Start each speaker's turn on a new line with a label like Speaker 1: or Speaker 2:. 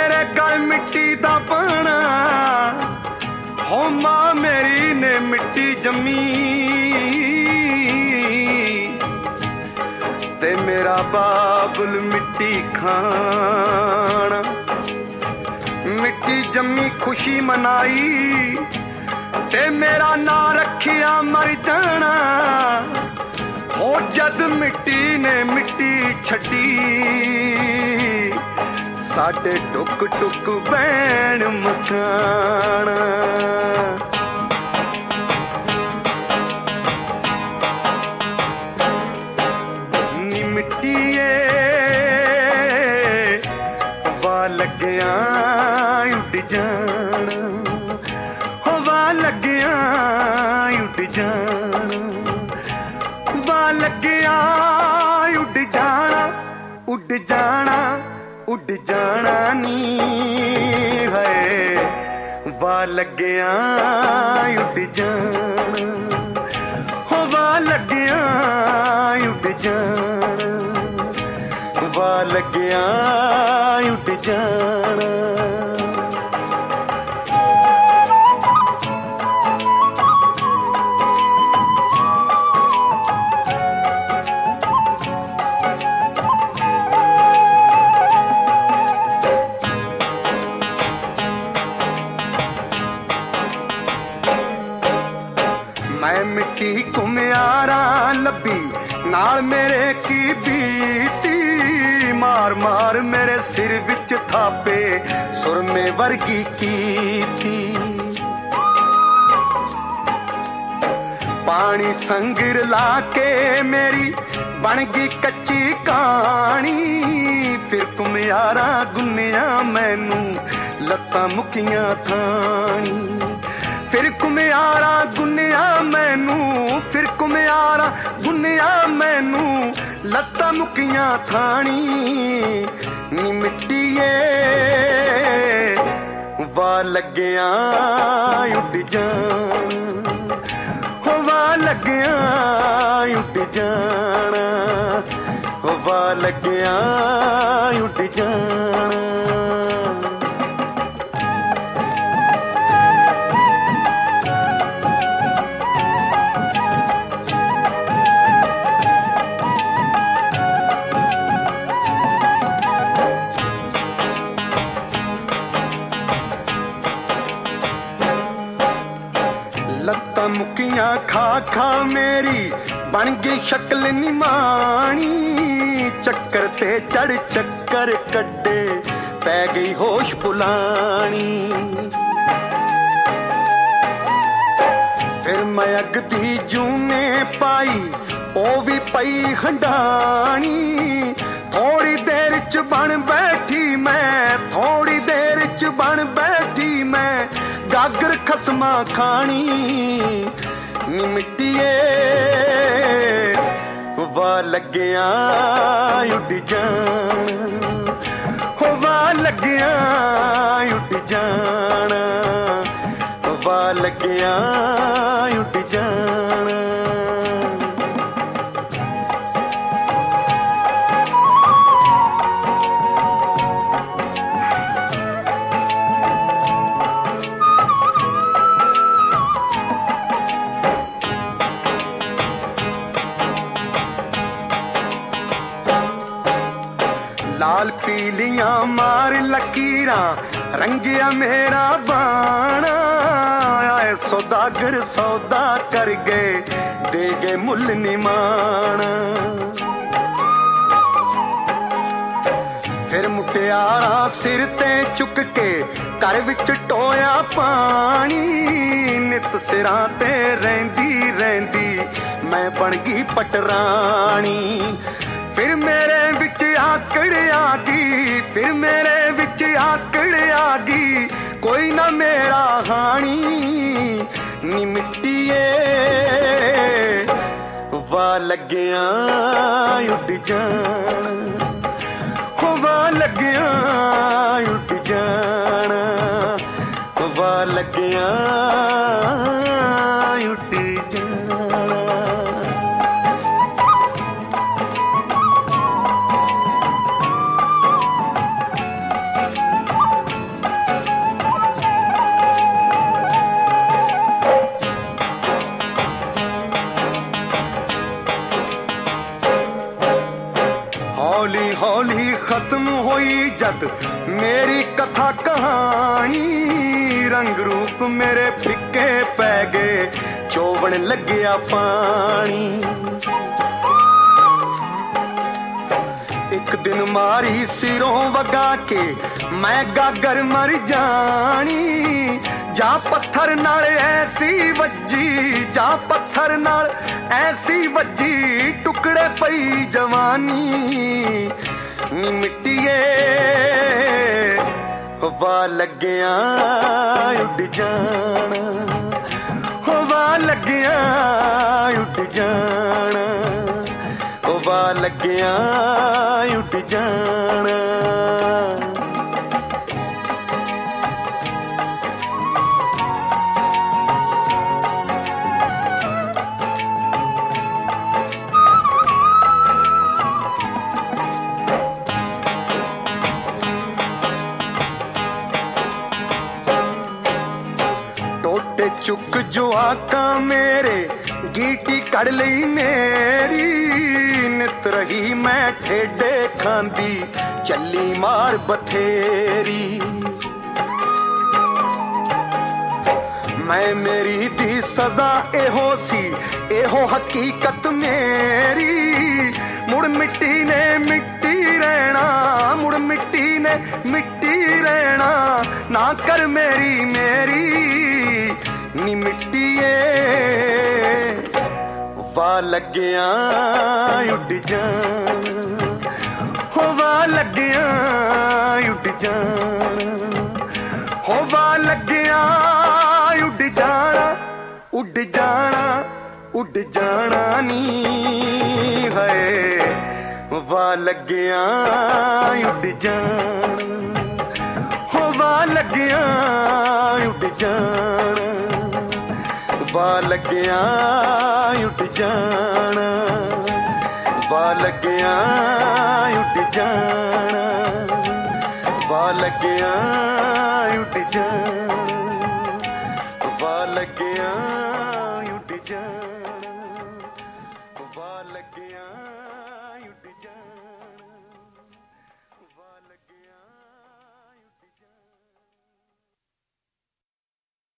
Speaker 1: मेरे गल मिट्टी दा पाना, हो मां मेरी ने मिट्टी जमी, ते मेरा बाबुल मिट्टी खाना। मिट्टी जमी खुशी मनाई, ते मेरा ना रखिया मर जाना। हो जद मिट्टी ने मिट्टी छटी, साडे टुक टुक बैण मकाना। नी मिट्टीए वा लग्या उड जाना, हो वा लग्या उड जाना, वा लग्या उड जाना, उड जाना उड जाना नी है, वा लग्या उड जाना, हो वा लग्या उड जाना, वा लग्या उड जाना। मैं मिट्टी घुमियारा लभी, नाल मेरे की बीती, मार मार मेरे सिर विच थापे, सुरमे वर्गी की थी। पानी संगिर लाके मेरी बन गई कच्ची कहानी, फिर घुमियारा गुन्निया मैनू लत्तां मुकियां थानी। फिर घुमियारा गुन्निया मैनू, फिर घुमियारा गुन्निया मैनू लत्तां मुकियां थानी। नी मिट्टीए वा लग्या उड जाना, हो वा लग्या उड जाना, हो वा लग्या उड जाना। लत्तां मुकियां खा खा मेरी बन गई शक्ल निमानी, चक्कर ते चढ़ चक्कर कड्डे पै गई होश भुलानी। फिर मैं अगदी जूने पाई, ओ भी पई हंडानी। थोड़ी देर च बन बैठी मैं, थोड़ी देर च बन बैठी मैं, गागर खसमा खानी। नी मिट्टीए वा लग्या उड जाना, हो वा लग्या उड जाना, वा लग्या उड जाना। लाल पीलियां मार लकीरां रंगिया मेरा बाणा, आए सौदागर सौदा कर गए दे गए मुल निमाना। फिर मुटियारा सिर ते चुक के घर विच टोया पानी, नित सिरां ते रहिंदी रहिंदी मैं बन गई पटरानी। फिर मेरे विच आकड़ आ गई, फिर मेरे विच आकड़ आ गई, कोई ना मेरा हानी। नी मिट्टीए वा लग्या उड जाना, हो वा लग्या उड जाना, वा लग्या उड जाना। रंग रूप मेरे फिक्के पै गए, चोवण लग्या पानी। एक दिन मारी सिरों वगा के मैं गागर मर जानी, जा पत्थर नाल ऐसी वज्जी, जा पत्थर नाल ऐसी वज्जी, टुकड़े पई जवानी नी मिट्टिए हवा लग्या उड़ जाना, हवा लग्या उड़ जाना, हवा लग्या उड़ जाना। टोटे चुक जो आका मेरे गीटी कड़ लई मेरी, नित रही मैं ठेडे खांदी चली मार बथेरी। मैं मेरी दी सजा एहो सी, एहो हकीकत मेरी, मुड़ मिट्टी ने मिट्टी रहना, मुड़ मिट्टी ने मिट्टी रहना, ना कर मेरी मेरी नी मिट्टिए वा लग्या उड़ जाना, हवा लग्या उड़ जाना, हवा लग्या उड़ जाना, उड़ जाना, उड़ जाना नी है, वा लग्या उड़ जाना, हवा लग्या उड़ जाना, वा लग्या उड़ जाना, वा लग्या उड़ जाना, वा लग्या उड़ जाना।